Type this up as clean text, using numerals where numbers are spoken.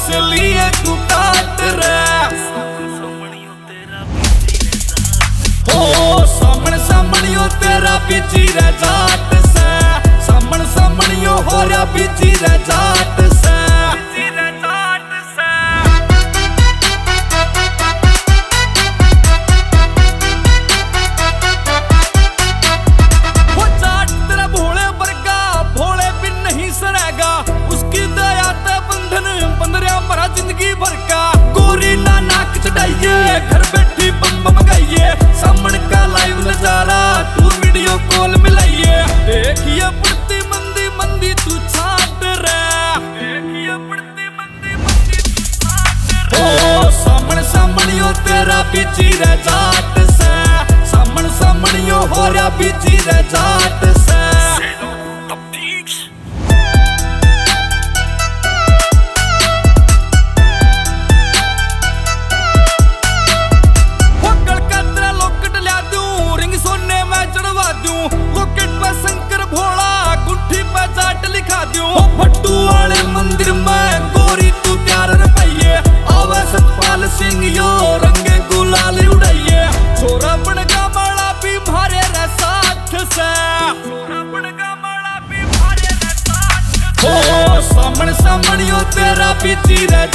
इसलिए तू काट रे। हो सामण सामणियो तेरा बीजी रे जाट से, सामण सामणियो हो रहा बीजी रे जाट से। घर बैठी बम बम गाइए, सामने का लाइव नजारा तू वीडियो कॉल मिलाइए। देखिए पड़ती मंदी मंदी तू छाट रे, देखिए पड़ती मंदी मंदी तू छाट रे। ओ सामने सामणियो तेरा बीजी रे जाट से, सामने सामणियो हो रहा बीजी रे जाट से। भट्टू वाले मंदिर में गोरी तू प्यार पाइए, आवे सतपाल सिंह यो रंगे गुलाल उड़ाइए। छोरा बनगा माला भी मारे रे साथ से, छोरा बनगा माला भी मारे रे साथ से। ओ सामण सामणियो तेरा बीजी रे